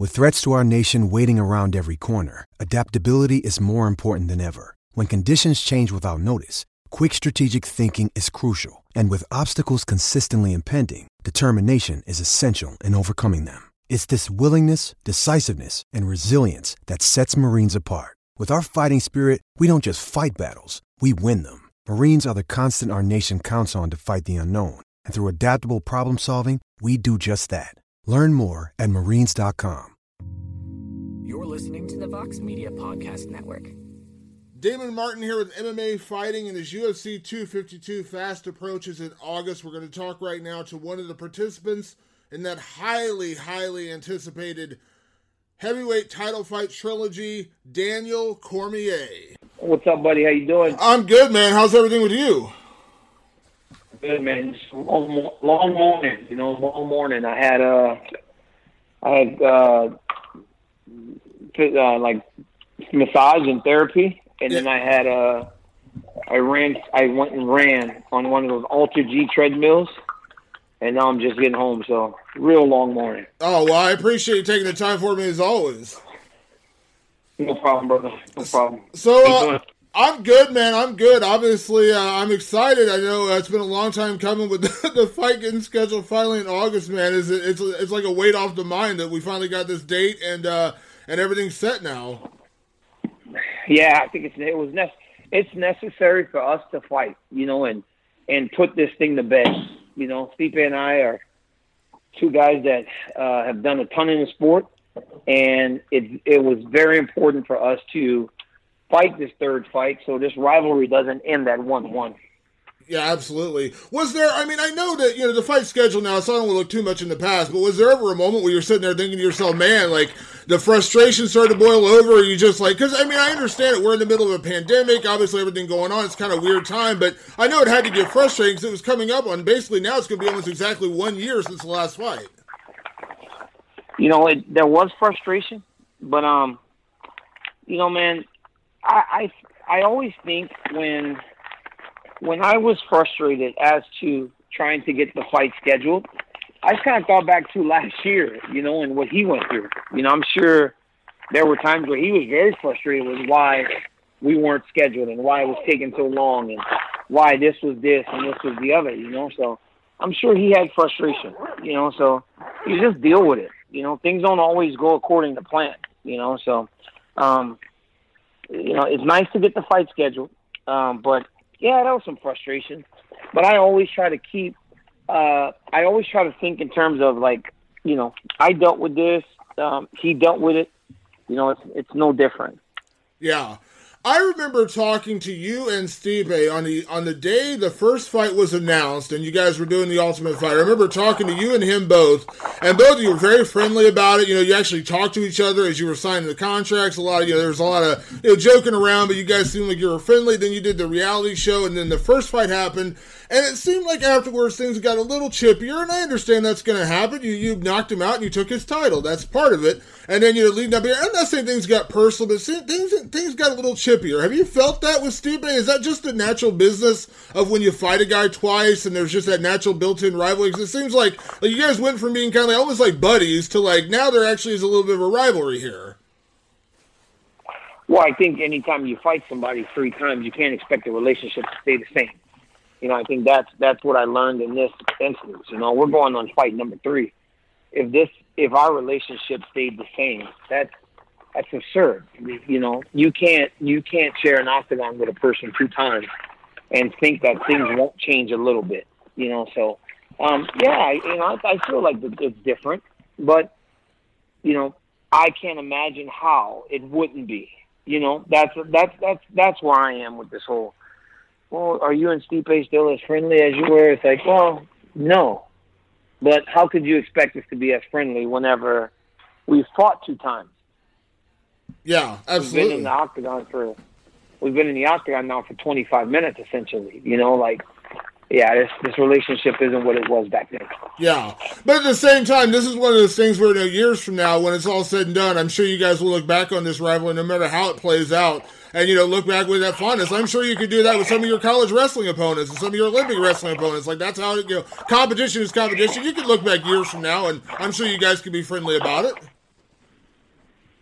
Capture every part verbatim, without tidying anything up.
With threats to our nation waiting around every corner, adaptability is more important than ever. When conditions change without notice, quick strategic thinking is crucial. And with obstacles consistently impending, determination is essential in overcoming them. It's this willingness, decisiveness, and resilience that sets Marines apart. With our fighting spirit, we don't just fight battles, we win them. Marines are the constant our nation counts on to fight the unknown. And through adaptable problem solving, we do just that. Learn more at marines dot com. You're listening to the Vox Media Podcast Network. Damon Martin here with M M A Fighting, and as U F C two fifty-two fast approaches in August, we're going to talk right now to one of the participants in that highly, highly anticipated heavyweight title fight trilogy, Daniel Cormier. What's up, buddy? How you doing? I'm good, man. How's everything with you? Good, man. Just long, long morning, you know, long morning. I had, uh, I had, uh, uh like, massage and therapy, and yeah. then I had, uh, I ran, I went and ran on one of those Ultra G treadmills, and now I'm just getting home, so real long morning. Oh, well, I appreciate you taking the time for me as always. No problem, brother. No problem. So, uh, I'm good, man. I'm good. Obviously, uh, I'm excited. I know uh, it's been a long time coming, but the, the fight getting scheduled finally in August, man, is it's it's like a weight off the mind that we finally got this date and uh, and everything's set now. Yeah, I think it's it was ne- it's necessary for us to fight, you know, and and put this thing to bed. You know, Stipe and I are two guys that uh, have done a ton in the sport, and it it was very important for us to fight this third fight so this rivalry doesn't end at one one. Yeah, absolutely. Was there, I mean, I know that, you know, the fight schedule now, so I don't want to look too much in the past, but was there ever a moment where you're sitting there thinking to yourself, man, like, the frustration started to boil over, or you just like, because, I mean, I understand it, we're in the middle of a pandemic, obviously everything going on, it's kind of a weird time, but I know it had to get frustrating because it was coming up on, basically now it's going to be almost exactly one year since the last fight. You know, it, there was frustration, but, um, you know, man, I, I I always think when when I was frustrated as to trying to get the fight scheduled, I kind of thought back to last year, you know, and what he went through. You know, I'm sure there were times where he was very frustrated with why we weren't scheduled and why it was taking so long and why this was this and this was the other, you know. So I'm sure he had frustration, you know, so you just deal with it. You know, things don't always go according to plan, you know, so um you know, it's nice to get the fight scheduled, um, but yeah, that was some frustration. But I always try to keep, uh, I always try to think in terms of like, you know, I dealt with this, um, he dealt with it. You know, it's it's no different. Yeah. I remember talking to you and Stipe on the on the day the first fight was announced and you guys were doing the Ultimate Fight. I remember talking to you and him both, and both of you were very friendly about it. You know, you actually talked to each other as you were signing the contracts. A lot of, you know, there was a lot of, you know, joking around, but you guys seemed like you were friendly. Then you did the reality show, and then the first fight happened, and it seemed like afterwards things got a little chippier, and I understand that's going to happen. You you knocked him out and you took his title. That's part of it. And then you're leading up here. I'm not saying things got personal, but things things got a little chippier. Have you felt that with Stipe? Is that just the natural business of when you fight a guy twice and there's just that natural built-in rivalry? Because it seems like, like you guys went from being kind of like, almost like buddies to like now there actually is a little bit of a rivalry here. Well, I think anytime you fight somebody three times, you can't expect the relationship to stay the same. You know, I think that's that's what I learned in this instance. You know, we're going on fight number three. If this, if our relationship stayed the same, that's that's absurd. You know, you can't you can't share an octagon with a person two times and think that things won't change a little bit. You know, so um, yeah, I, you know, I, I feel like it's different, but you know, I can't imagine how it wouldn't be. You know, that's that's that's that's where I am with this whole. Well, are you and Stipe still as friendly as you were? It's like, well, no. But how could you expect us to be as friendly whenever we've fought two times? Yeah, absolutely. We've been in the octagon for we've been in the octagon now for twenty-five minutes, essentially. You know, like, yeah, this this relationship isn't what it was back then. Yeah, but at the same time, this is one of those things where, you know, years from now, when it's all said and done, I'm sure you guys will look back on this rivalry, no matter how it plays out, and, you know, look back with that fondness. I'm sure you could do that with some of your college wrestling opponents and some of your Olympic wrestling opponents. Like, that's how, you know, competition is competition. You could look back years from now, and I'm sure you guys could be friendly about it.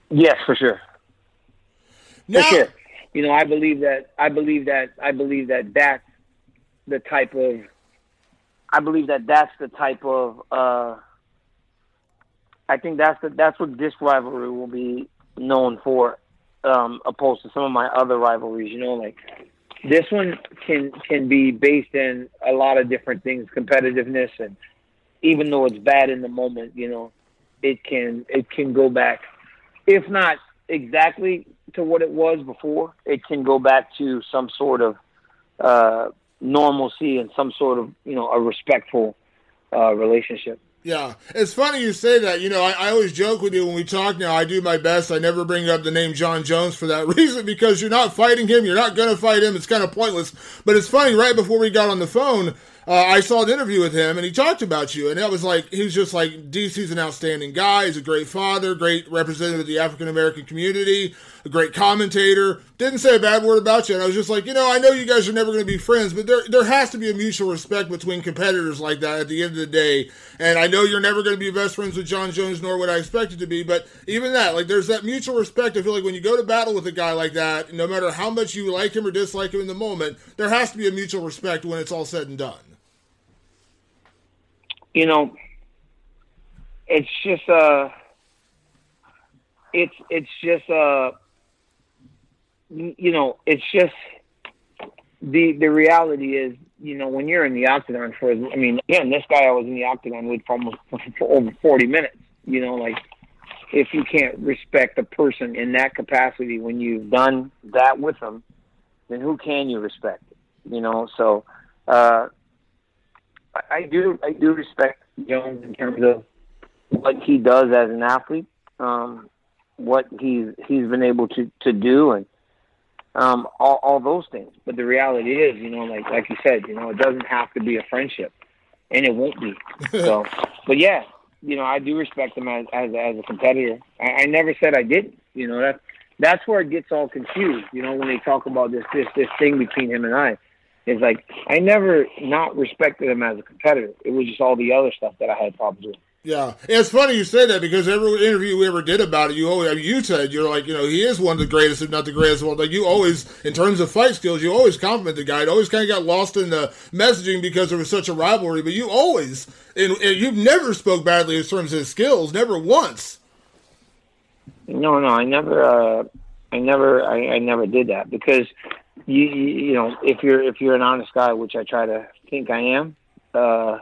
Yes, for sure. Now, for sure. You know, I believe that. I believe that. I believe that that's the type of. I believe that that's the type of. Uh, I think that's the that's what this rivalry will be known for, um, opposed to some of my other rivalries. You know, like this one can can be based in a lot of different things, competitiveness, and even though it's bad in the moment, you know, it can it can go back, if not exactly to what it was before, it can go back to some sort of uh, normalcy and some sort of, you know, a respectful uh, relationship. Yeah, it's funny you say that. You know, I, I always joke with you when we talk now, I do my best. I never bring up the name Jon Jones for that reason, because you're not fighting him. You're not going to fight him. It's kind of pointless. But it's funny, right before we got on the phone, uh, I saw an interview with him, and he talked about you. And that was like, he was just like, D C's an outstanding guy. He's a great father, great representative of the African-American community, a great commentator. Didn't say a bad word about you. And I was just like, you know, I know you guys are never going to be friends, but there there has to be a mutual respect between competitors like that at the end of the day. And I know you're never going to be best friends with Jon Jones, nor would I expect it to be, but even that, like, there's that mutual respect. I feel like when you go to battle with a guy like that, no matter how much you like him or dislike him in the moment, there has to be a mutual respect when it's all said and done. You know, it's just, uh, it's, it's just, uh, you know, it's just, the, the reality is, you know, when you're in the octagon for, I mean, again, this guy I was in the octagon with for almost for over forty minutes, you know, like, if you can't respect a person in that capacity when you've done that with them, then who can you respect? You know, so, uh, I do, I do respect Jones in terms of what he does as an athlete, um, what he's, he's been able to, to do, and, Um, all, all those things. But the reality is, you know, like like you said, you know, it doesn't have to be a friendship, and it won't be. So, but yeah, you know, I do respect him as as, as a competitor. I, I never said I didn't. You know, that that's where it gets all confused. You know, when they talk about this this this thing between him and I, it's like I never not respected him as a competitor. It was just all the other stuff that I had problems with. Yeah, it's funny you say that, because every interview we ever did about it, you always, I mean, you said, you're like, you know, he is one of the greatest, if not the greatest one. Like, you always, in terms of fight skills, you always compliment the guy. It always kind of got lost in the messaging because there was such a rivalry, but you always, and, and you've never spoke badly in terms of his skills, never once. No, no, I never, uh, I never, I, I never did that, because you, you, you know, if you're, if you're an honest guy, which I try to think I am, uh,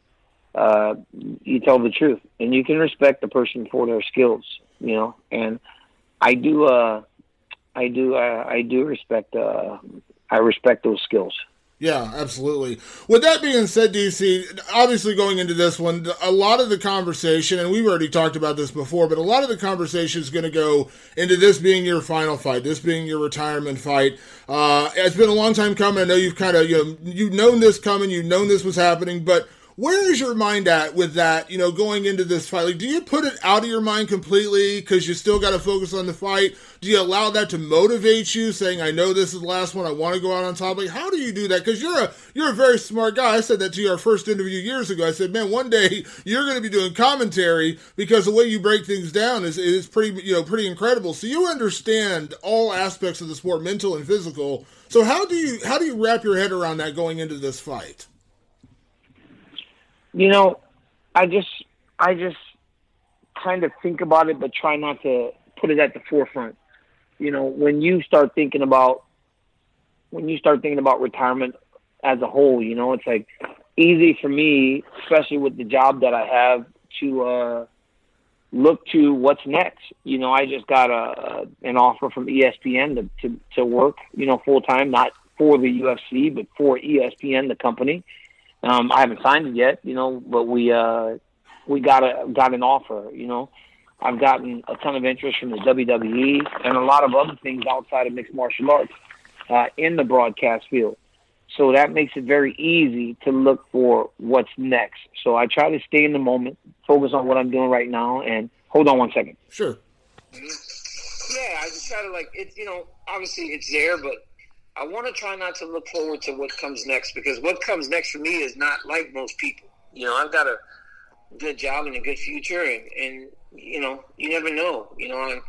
Uh, you tell the truth, and you can respect the person for their skills, you know. And I do, uh, I do, uh, I do respect. Uh, I respect those skills. Yeah, absolutely. With that being said, D C, obviously going into this one, a lot of the conversation, and we've already talked about this before, but a lot of the conversation is going to go into this being your final fight, this being your retirement fight. Uh, it's been a long time coming. I know you've kind of, you know, you've known this coming, you've known this was happening, but where is your mind at with that, you know, going into this fight? Like, do you put it out of your mind completely because you still got to focus on the fight? Do you allow that to motivate you, saying, I know this is the last one, I want to go out on top? Like, how do you do that? Because you're a you're a very smart guy. I said that to you our first interview years ago. I said, man, one day you're going to be doing commentary, because the way you break things down is, is pretty, you know, pretty incredible. So you understand all aspects of the sport, mental and physical. So how do you how do you wrap your head around that going into this fight? You know, I just, I just kind of think about it, but try not to put it at the forefront. You know, when you start thinking about, when you start thinking about retirement as a whole, you know, it's like easy for me, especially with the job that I have, to uh, look to what's next. You know, I just got a, an offer from E S P N to, to, to work, you know, full time, not for the U F C, but for E S P N, the company. Um, I haven't signed it yet, you know, but we uh, we got a got an offer. You know, I've gotten a ton of interest from the W W E and a lot of other things outside of mixed martial arts uh, in the broadcast field. So that makes it very easy to look for what's next. So I try to stay in the moment, focus on what I'm doing right now, and hold on one second. Sure. Yeah, I just try to, like, it's, you know, obviously it's there, but I want to try not to look forward to what comes next, because what comes next for me is not like most people. You know, I've got a good job and a good future, and, and you know, you never know. You know, and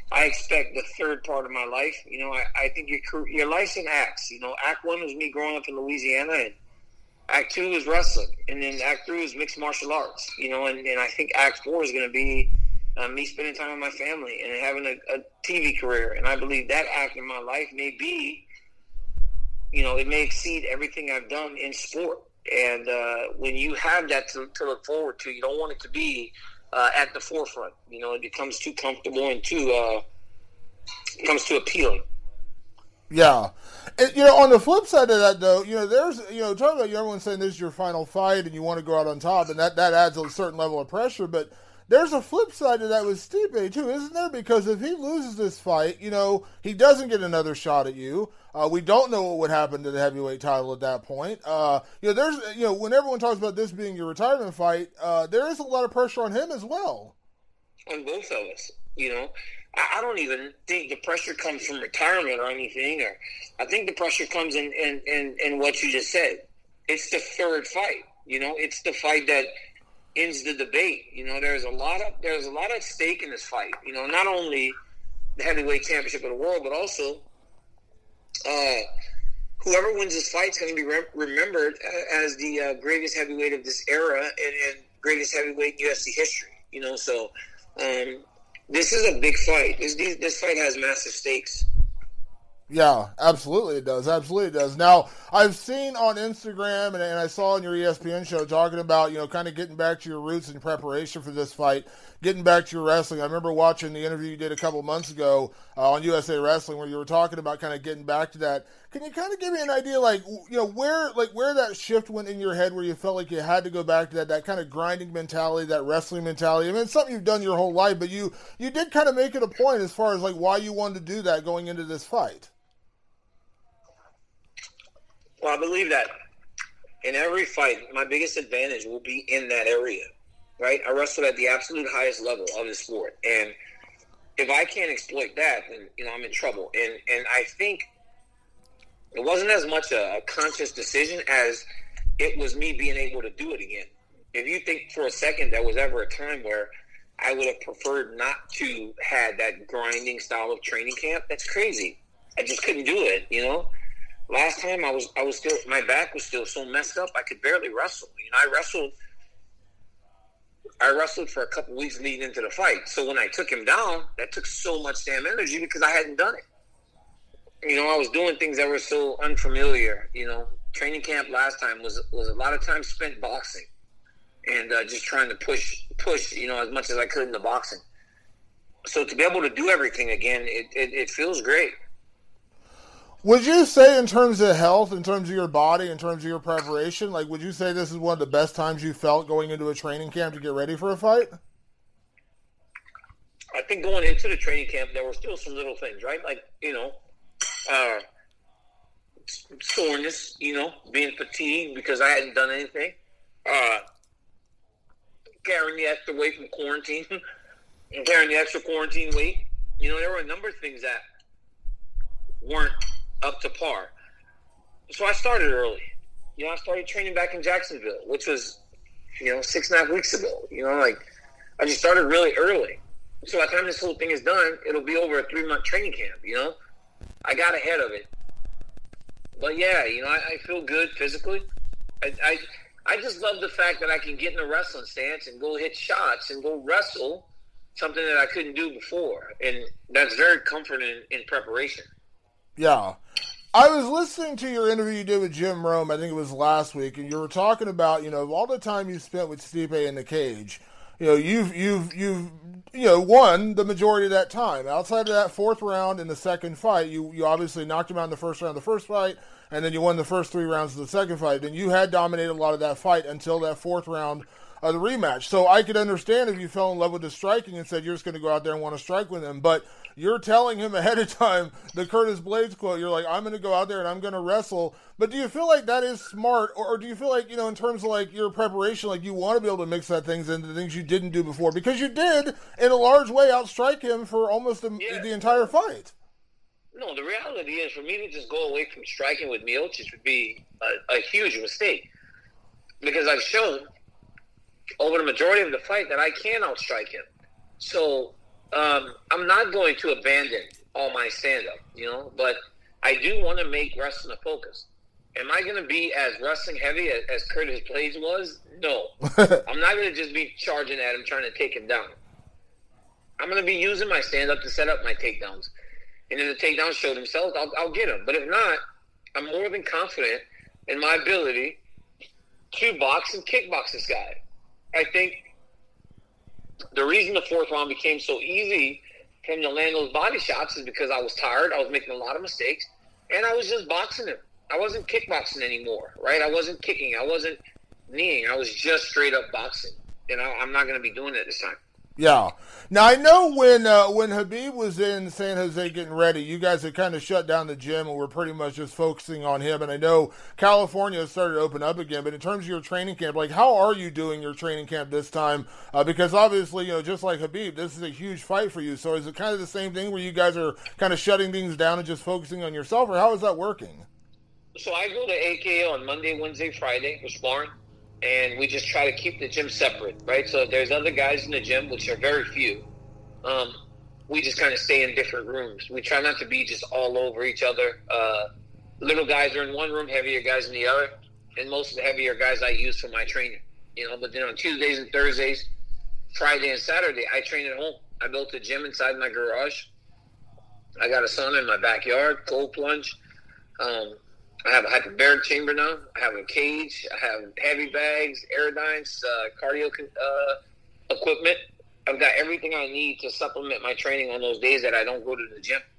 I expect the third part of my life. You know, I, I think your your life's in acts. You know, Act One was me growing up in Louisiana, and Act Two is wrestling, and then Act Three is mixed martial arts. You know, and, and I think Act Four is going to be uh, me spending time with my family and having a, a T V career. And I believe that act in my life may be, you know, it may exceed everything I've done in sport. And uh, when you have that to, to look forward to, you don't want it to be uh, at the forefront. You know, it becomes too comfortable and too uh, becomes too appealing. Yeah. And, you know, on the flip side of that, though, you know, there's, you know, talking about everyone saying this is your final fight and you want to go out on top, and that, that adds a certain level of pressure, but there's a flip side to that with Stipe, too, isn't there? Because if he loses this fight, you know, he doesn't get another shot at you. Uh, we don't know what would happen to the heavyweight title at that point. Uh, you know, there's, you know, when everyone talks about this being your retirement fight, uh, there is a lot of pressure on him as well. On both of us, you know. I, I don't even think the pressure comes from retirement or anything. Or I think the pressure comes in, in, in, in what you just said. It's the third fight, you know. It's the fight that ends the debate. You know, there's a lot of there's a lot at stake in this fight. You know, not only the heavyweight championship of the world, but also uh, whoever wins this fight is going to be re- remembered as the uh, greatest heavyweight of this era and, and greatest heavyweight in U F C history. You know, so um, this is a big fight. This this fight has massive stakes. Yeah, absolutely it does. Absolutely it does. Now, I've seen on Instagram, and, and I saw on your E S P N show talking about, you know, kind of getting back to your roots in preparation for this fight, getting back to your wrestling. I remember watching the interview you did a couple months ago uh, on U S A Wrestling where you were talking about kind of getting back to that. Can you kind of give me an idea, like, you know, where like where that shift went in your head where you felt like you had to go back to that, that kind of grinding mentality, that wrestling mentality? I mean, it's something you've done your whole life, but you, you did kind of make it a point as far as, like, why you wanted to do that going into this fight. Well, I believe that in every fight, my biggest advantage will be in that area, right? I wrestled at the absolute highest level of the sport. And if I can't exploit that, then, you know, I'm in trouble. And and I think it wasn't as much a, a conscious decision as it was me being able to do it again. If you think for a second there was ever a time where I would have preferred not to have that grinding style of training camp, that's crazy. I just couldn't do it, you know? Last time I was, I was still, my back was still so messed up, I could barely wrestle. You know, I wrestled, I wrestled for a couple weeks leading into the fight. So when I took him down, that took so much damn energy because I hadn't done it. You know, I was doing things that were so unfamiliar. You know, training camp last time was was a lot of time spent boxing and uh, just trying to push, push, you know, as much as I could in the boxing. So to be able to do everything again, it, it, it feels great. Would you say in terms of health, in terms of your body, in terms of your preparation, like would you say this is one of the best times you felt going into a training camp to get ready for a fight? I think going into the training camp, there were still some little things, right? Like, you know, uh, soreness, you know, being fatigued because I hadn't done anything. Uh, carrying the extra weight from quarantine and carrying the extra quarantine weight. You know, there were a number of things that weren't up to par. So I started early. You know, I started training back in Jacksonville, which was, you know, six and a half weeks ago. You know, like, I just started really early. So by the time this whole thing is done, it'll be over a three-month training camp, you know? I got ahead of it. But, yeah, you know, I, I feel good physically. I, I I just love the fact that I can get in a wrestling stance and go hit shots and go wrestle, something that I couldn't do before. And that's very comforting in, in preparation. Yeah. I was listening to your interview you did with Jim Rome, I think it was last week, and you were talking about, you know, all the time you spent with Stipe in the cage. You know, you've, you've, you've, you know, won the majority of that time. Outside of that fourth round in the second fight, you, you obviously knocked him out in the first round of the first fight, and then you won the first three rounds of the second fight. And you had dominated a lot of that fight until that fourth round of the rematch. So I could understand if you fell in love with the striking and said you're just going to go out there and want to strike with him. But you're telling him ahead of time, the Curtis Blades quote, you're like, I'm going to go out there and I'm going to wrestle. But do you feel like that is smart? Or, or do you feel like, you know, in terms of like your preparation, like you want to be able to mix that things into things you didn't do before? Because you did, in a large way, outstrike him for almost the, yeah. the entire fight. No, the reality is for me to just go away from striking with Miocic would be a, a huge mistake. Because I've shown over the majority of the fight that I can outstrike him. So um, I'm not going to abandon all my stand-up, you know, but I do want to make wrestling a focus. Am I going to be as wrestling heavy as, as Curtis Blades was? No. I'm not going to just be charging at him, trying to take him down. I'm going to be using my stand-up to set up my takedowns. And if the takedowns show themselves, I'll, I'll get them. But if not, I'm more than confident in my ability to box and kickbox this guy. I think the reason the fourth round became so easy from to land those body shots is because I was tired. I was making a lot of mistakes. And I was just boxing him. I wasn't kickboxing anymore, right? I wasn't kicking. I wasn't kneeing. I was just straight up boxing. And I, I'm not going to be doing it this time. Yeah. Now, I know when uh, when Khabib was in San Jose getting ready, you guys had kind of shut down the gym and were pretty much just focusing on him. And I know California has started to open up again. But in terms of your training camp, like, how are you doing your training camp this time? Uh, because obviously, you know, just like Khabib, this is a huge fight for you. So is it kind of the same thing where you guys are kind of shutting things down and just focusing on yourself? Or how is that working? So I go to A K A on Monday, Wednesday, Friday with sparring. And we just try to keep the gym separate, right? So if there's other guys in the gym, which are very few, um, we just kind of stay in different rooms. We try not to be just all over each other. Uh, little guys are in one room, heavier guys in the other. And most of the heavier guys I use for my training. You know, but then on Tuesdays and Thursdays, Friday and Saturday, I train at home. I built a gym inside my garage. I got a sauna in my backyard, cold plunge. Um, I have a hyperbaric chamber now. I have a cage. I have heavy bags, Aerodynes, uh, cardio uh, equipment. I've got everything I need to supplement my training on those days that I don't go to the gym.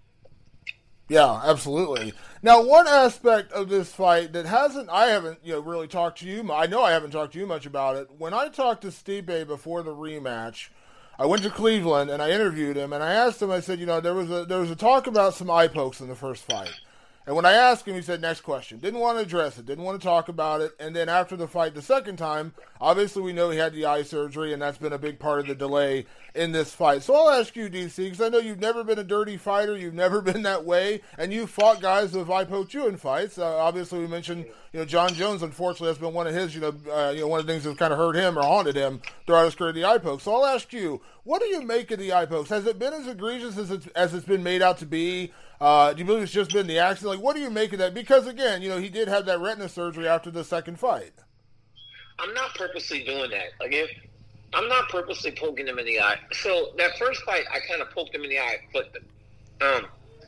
Yeah, absolutely. Now, one aspect of this fight that hasn't, I haven't, you know, really talked to you. I know I haven't talked to you much about it. When I talked to Stipe before the rematch, I went to Cleveland and I interviewed him and I asked him. I said, you know, there was a there was a talk about some eye pokes in the first fight. And when I asked him, he said, next question. Didn't want to address it. Didn't want to talk about it. And then after the fight the second time, obviously we know he had the eye surgery, and that's been a big part of the delay in this fight. So I'll ask you, D C, because I know you've never been a dirty fighter. You've never been that way. And you've fought guys who have eye poked you in fights. Uh, obviously we mentioned, you know, John Jones, unfortunately, that's been one of his, you know, uh, you know, one of the things that's kind of hurt him or haunted him throughout his career, the eye pokes. So I'll ask you, what do you make of the eye pokes? Has it been as egregious as it's, as it's been made out to be? Uh, do you believe it's just been the accident? Like, what do you make of that? Because, again, you know, he did have that retina surgery after the second fight. I'm not purposely doing that. Like, if I'm not purposely poking him in the eye. So, that first fight, I kind of poked him in the eye, but um,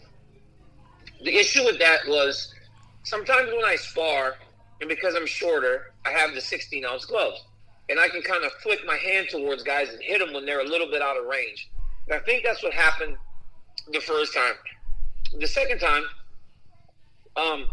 the issue with that was sometimes when I spar, and because I'm shorter, I have the sixteen-ounce gloves. And I can kind of flick my hand towards guys and hit them when they're a little bit out of range. And I think that's what happened the first time. The second time, um,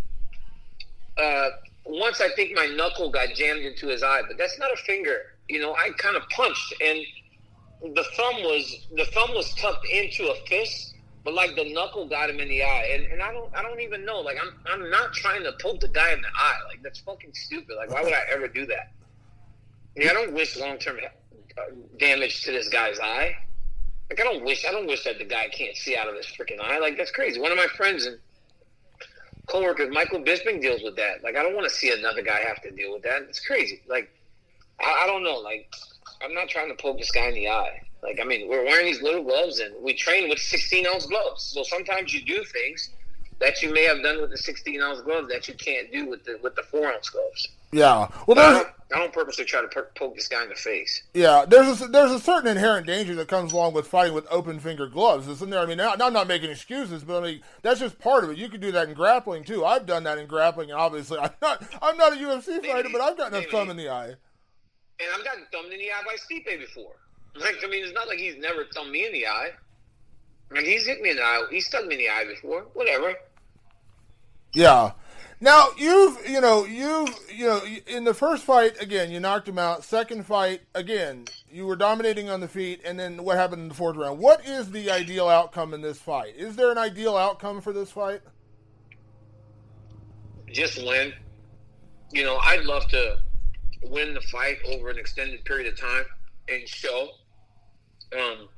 uh, once I think my knuckle got jammed into his eye, but that's not a finger. You know, I kind of punched, and the thumb was the thumb was tucked into a fist, but like the knuckle got him in the eye, and, and I don't I don't even know. Like I'm I'm not trying to poke the guy in the eye. Like that's fucking stupid. Like why would I ever do that? Yeah, I don't wish long term damage to this guy's eye. Like, I don't wish, I don't wish that the guy can't see out of his freaking eye. Like, that's crazy. One of my friends and coworkers, Michael Bisping, deals with that. Like, I don't want to see another guy have to deal with that. It's crazy. Like, I, I don't know. Like, I'm not trying to poke this guy in the eye. Like, I mean, we're wearing these little gloves, and we train with sixteen-ounce gloves. So sometimes you do things that you may have done with the sixteen-ounce gloves that you can't do with the with the four-ounce gloves. Yeah. Well, there's, I don't, I don't purposely try to per- poke this guy in the face. Yeah, there's a, there's a certain inherent danger that comes along with fighting with open finger gloves, isn't there? I mean, I'm not making excuses, but I mean that's just part of it. You can do that in grappling too. I've done that in grappling, and obviously I'm not I'm not a U F C maybe, fighter, but I've gotten a maybe. thumb in the eye. And I've gotten thumbed in the eye by Stipe before. Like, I mean, it's not like he's never thumbed me in the eye. Like, he's hit me in the eye. He's stuck me in the eye before. Whatever. Yeah. Now, you've, you know, you've, you know, in the first fight, again, you knocked him out. Second fight, again, you were dominating on the feet, and then what happened in the fourth round? What is the ideal outcome in this fight? Is there an ideal outcome for this fight? Just win. You know, I'd love to win the fight over an extended period of time and show um,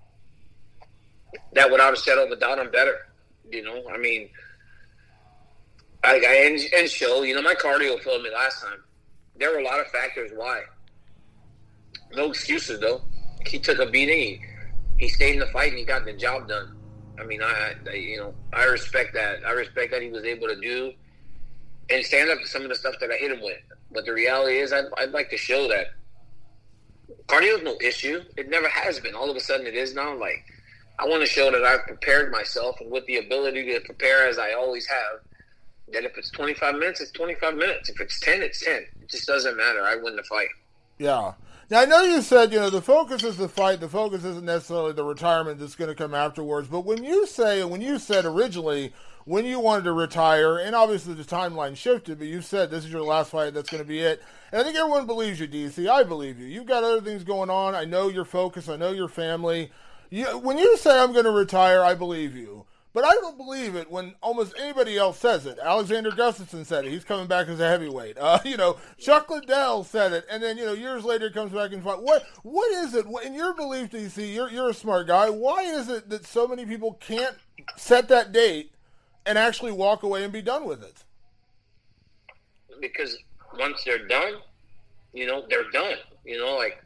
that without a shadow of a doubt, I'm better. You know, I mean, I, I and, and show, you know, my cardio failed me last time. There were a lot of factors why. No excuses, though. He took a beating. He, he stayed in the fight and he got the job done. I mean, I, I you know, I respect that. I respect that he was able to do and stand up to some of the stuff that I hit him with. But the reality is, I'd, I'd like to show that cardio is no issue. It never has been. All of a sudden, it is now. Like, I want to show that I've prepared myself, and with the ability to prepare as I always have, that if it's twenty-five minutes, it's twenty-five minutes. If it's ten, it's ten. It just doesn't matter. I win the fight. Yeah. Now, I know you said, you know, the focus is the fight. The focus isn't necessarily the retirement that's going to come afterwards. But when you say, and when you said originally, when you wanted to retire, and obviously the timeline shifted, but you said this is your last fight, that's going to be it. And I think everyone believes you, D C. I believe you. You've got other things going on. I know your focus. I know your family. You, when you say I'm going to retire, I believe you. But I don't believe it when almost anybody else says it. Alexander Gustafsson said it. He's coming back as a heavyweight. Uh, you know, Chuck Liddell said it. And then, you know, years later he comes back and fight. What, what is it, in your belief, D C, you're, you're a smart guy, why is it that so many people can't set that date and actually walk away and be done with it? Because once they're done, you know, they're done. You know, like,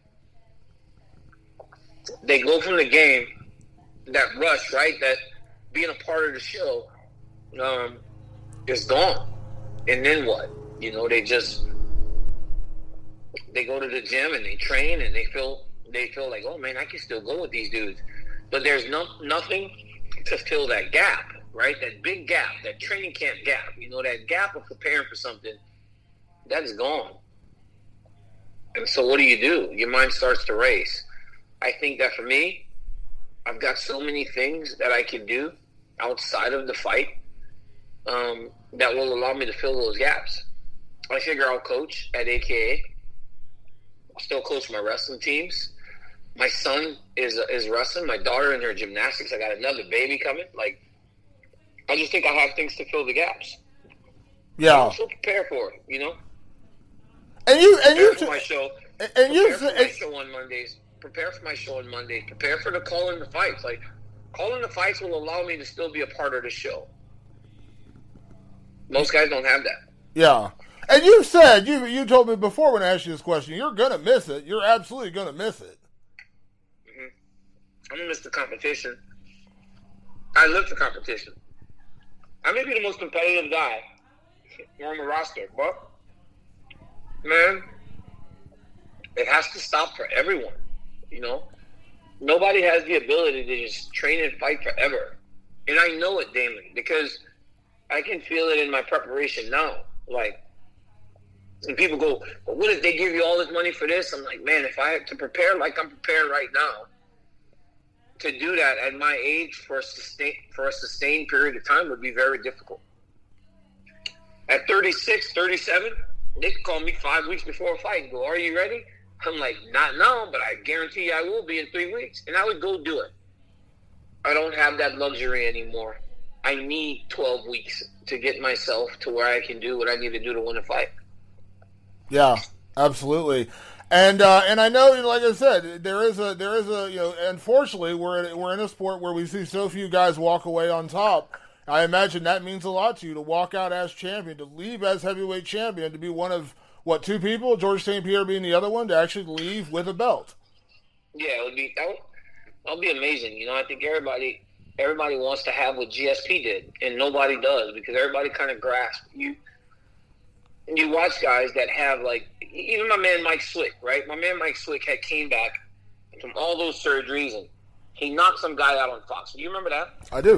they go from the game, that rush, right, that being a part of the show um, is gone. And then what? You know, they just, they go to the gym and they train and they feel, they feel like, oh, man, I can still go with these dudes. But there's no, nothing to fill that gap, right? That big gap, that training camp gap, you know, that gap of preparing for something, that is gone. And so what do you do? Your mind starts to race. I think that for me, I've got so many things that I can do outside of the fight um, that will allow me to fill those gaps. I figure I'll coach at A K A. I'll still coach my wrestling teams. My son is is wrestling. My daughter in her gymnastics. I got another baby coming. Like, I just think I have things to fill the gaps. Yeah. So prepare for it, you know. And you and prepare you for my show. And prepare you for my show on Mondays. Prepare for my show on Mondays. Prepare for the calling the fights. Like, calling the fights will allow me to still be a part of the show. Most guys don't have that. Yeah. And you said, you you told me before when I asked you this question, you're going to miss it. You're absolutely going to miss it. Mm-hmm. I'm going to miss the competition. I live for competition. I may be the most competitive guy on the roster, but, man, it has to stop for everyone, you know? Nobody has the ability to just train and fight forever. And I know it, Damon, because I can feel it in my preparation now. Like, and people go, well, what if they give you all this money for this? I'm like, man, if I had to prepare like I'm preparing right now, to do that at my age for a, sustain, for a sustained period of time would be very difficult. At thirty-six, thirty-seven, they could call me five weeks before a fight and go, are you ready? I'm like, not now, but I guarantee I will be in three weeks. And I would go do it. I don't have that luxury anymore. I need twelve weeks to get myself to where I can do what I need to do to win a fight. Yeah, absolutely. And uh, and I know, like I said, there is a there is a you know, unfortunately, we're in, we're in a sport where we see so few guys walk away on top. I imagine that means a lot to you to walk out as champion, to leave as heavyweight champion, to be one of what two people, George Saint Pierre being the other one, to actually leave with a belt. Yeah, it would be that would, that would be amazing. You know, I think everybody everybody wants to have what G S P did, and nobody does because everybody kind of grasps you. You watch guys that have, like, even my man Mike Swick, right? My man Mike Swick had came back from all those surgeries, and he knocked some guy out on Fox. Do you remember that? I do.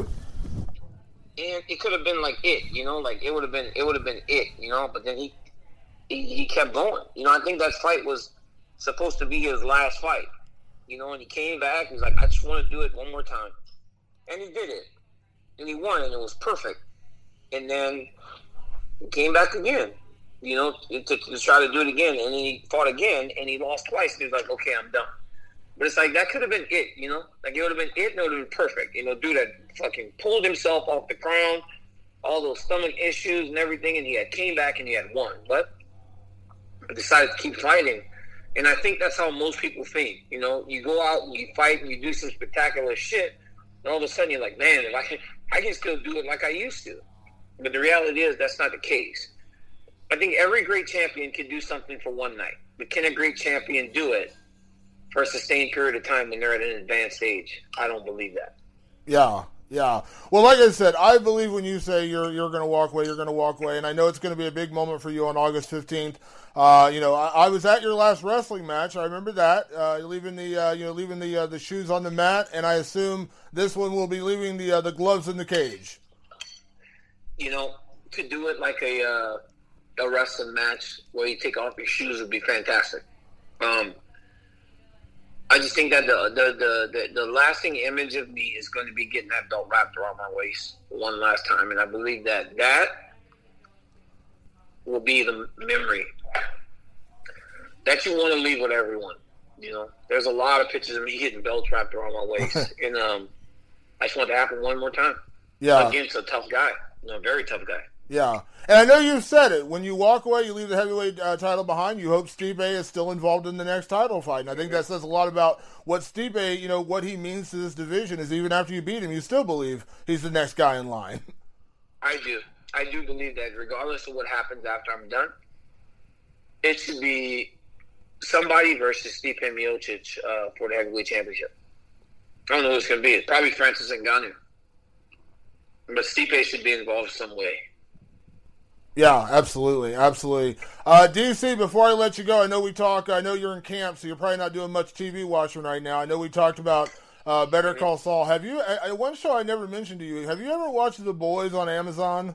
And it could have been like it, you know, like it would have been, it would have been it, you know. But then he, he, he kept going. You know, I think that fight was supposed to be his last fight, you know. And he came back. He was like, I just want to do it one more time, and he did it, and he won, and it was perfect. And then he came back again. You know, to, to try to do it again. And then he fought again, and he lost twice. And he was like, okay, I'm done. But it's like, that could have been it, you know? Like, it would have been it, and it would have been perfect. You know, dude had fucking pulled himself off the ground, all those stomach issues and everything, and he had came back and he had won. But decided to keep fighting. And I think that's how most people think. You know, you go out and you fight and you do some spectacular shit, and all of a sudden you're like, man, if I can, I can still do it like I used to. But the reality is that's not the case. I think every great champion can do something for one night. But can a great champion do it for a sustained period of time when they're at an advanced age. I don't believe that. Yeah, yeah. Well, like I said, I believe when you say you're you're going to walk away, you're going to walk away, and I know it's going to be a big moment for you on August fifteenth. Uh, you know, I, I was at your last wrestling match. I remember that. Uh, leaving the uh, you know leaving the uh, the shoes on the mat, and I assume this one will be leaving the uh, the gloves in the cage. You know, to do it like a uh, a wrestling match where you take off your shoes would be fantastic. Um, I just think that the, the the, the the lasting image of me is going to be getting that belt wrapped around my waist one last time, and I believe that that will be the memory that you want to leave with everyone. You know, there's a lot of pictures of me getting belts wrapped around my waist, and um, I just want it to happen one more time. Yeah, against a tough guy, you know, a very tough guy. Yeah, and I know you've said it. When you walk away, you leave the heavyweight uh, title behind. You hope Stipe is still involved in the next title fight, and I think that says a lot about what Stipe, you know, what he means to this division. Is even after you beat him, you still believe he's the next guy in line. I do. I do believe that regardless of what happens after I'm done, it should be somebody versus Stipe Miocic uh, for the heavyweight championship. I don't know who it's going to be. It's probably Francis Ngannou. But Stipe should be involved some way. Yeah, absolutely, absolutely. Uh, D C, before I let you go, I know we talk, I know you're in camp, so you're probably not doing much T V watching right now. I know we talked about uh, Better Call Saul. Have you, I, one show I never mentioned to you, have you ever watched The Boys on Amazon?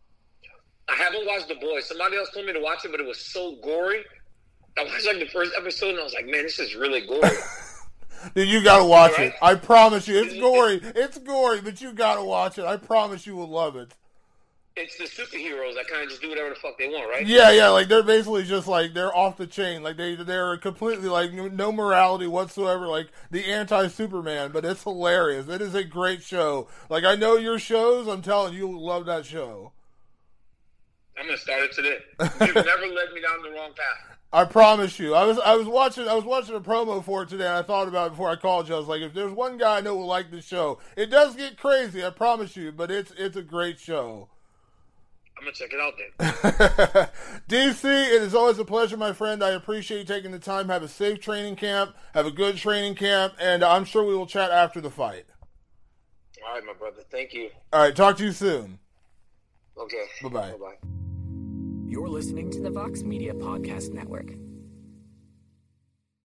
I haven't watched The Boys. Somebody else told me to watch it, but it was so gory. I watched like the first episode, and I was like, man, this is really gory. Dude, you gotta watch right? it. I promise you. It's gory. It's gory, but you gotta watch it. I promise you will love it. It's the superheroes that kind of just do whatever the fuck they want, right? Yeah, yeah. Like they're basically just like they're off the chain. Like they they're completely like no morality whatsoever. Like the anti-Superman, but it's hilarious. It is a great show. Like I know your shows. I'm telling you, you'll love that show. I'm gonna start it today. You've never led me down the wrong path. I promise you. I was I was watching I was watching a promo for it today, and I thought about it before I called you. I was like, if there's one guy I know will like this show, it does get crazy. I promise you, but it's it's a great show. I'm going to check it out then. D C, it is always a pleasure, my friend. I appreciate you taking the time. Have a safe training camp. Have a good training camp. And I'm sure we will chat after the fight. All right, my brother. Thank you. All right. Talk to you soon. Okay. Bye-bye. Bye-bye. You're listening to the Vox Media Podcast Network.